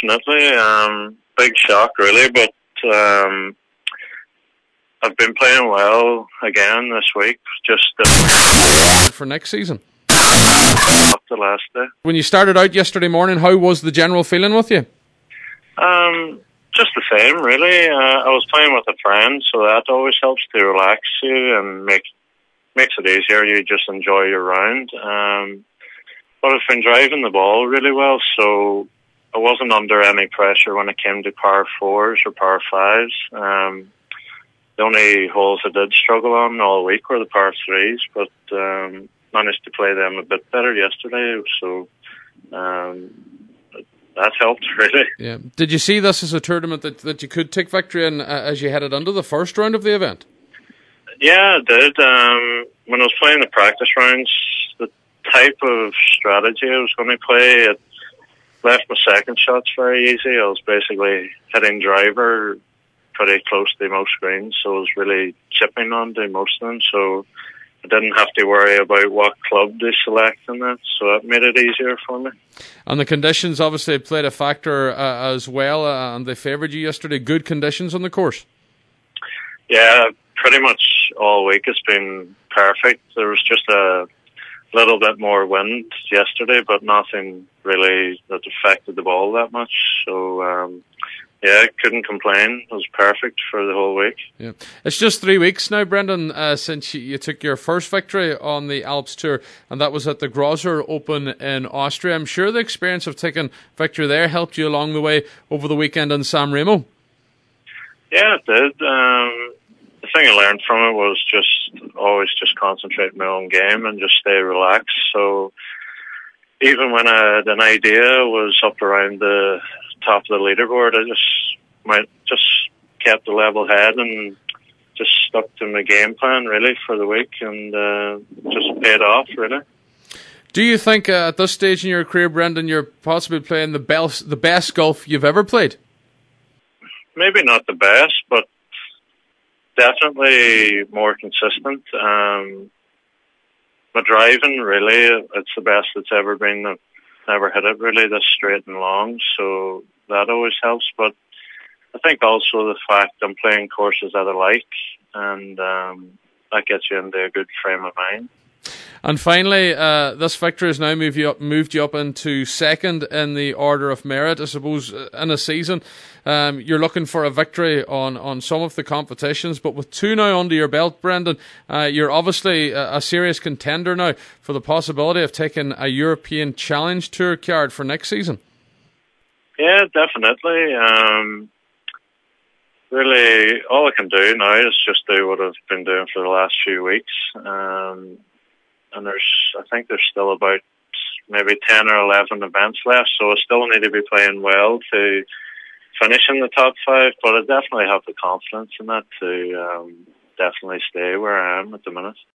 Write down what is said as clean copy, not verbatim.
definitely. Big shock, really, but I've been playing well again this week. Just for next season. Up the last day. When you started out yesterday morning, how was the general feeling with you? Just the same, really. I was playing with a friend, so that always helps to relax you and makes it easier. You just enjoy your round. But I've been driving the ball really well, so I wasn't under any pressure when it came to par fours or par fives. The only holes I did struggle on all week were the par threes, but managed to play them a bit better yesterday, so that helped, really. Yeah. Did you see this as a tournament that you could take victory in as you headed into the first round of the event? Yeah, I did. When I was playing the practice rounds, the type of strategy I was going to play, it left my second shots very easy. I was basically hitting driver pretty close to most greens, so I was really chipping onto most of them, so I didn't have to worry about what club to select in that, so that made it easier for me. And the conditions obviously played a factor as well, and they favoured you yesterday. Good conditions on the course. Yeah, pretty much all week it's been perfect. There was just a little bit more wind yesterday, but nothing really that affected the ball that much, so yeah, couldn't complain. It was perfect for the whole week. Yeah, it's just 3 weeks now, Brendan, since you took your first victory on the Alps Tour, and that was at the Grosser Open in Austria. I'm sure the experience of taking victory there helped you along the way over the weekend in San Remo. Yeah, it did. The thing I learned from it was always concentrate on my own game and just stay relaxed. So even when I had an idea, was up around the top of the leaderboard, I just kept a level head and just stuck to my game plan really for the week, and just paid off really. Do you think at this stage in your career, Brendan, you're possibly playing the best golf you've ever played? Maybe not the best, but definitely more consistent. My driving, really, it's the best it's ever been. I've never hit it really this straight and long, so that always helps. But I think also the fact I'm playing courses that I like, and that gets you into a good frame of mind. And finally, this victory has now moved you up into second in the order of merit. I suppose in a season, you're looking for a victory on some of the competitions, but with two now under your belt, Brendan, you're obviously a serious contender now for the possibility of taking a European Challenge Tour card for next season. Yeah, definitely. Really, all I can do now is just do what I've been doing for the last few weeks. And I think there's still about maybe 10 or 11 events left, so I still need to be playing well to finish in the top 5, but I definitely have the confidence in that to definitely stay where I am at the minute.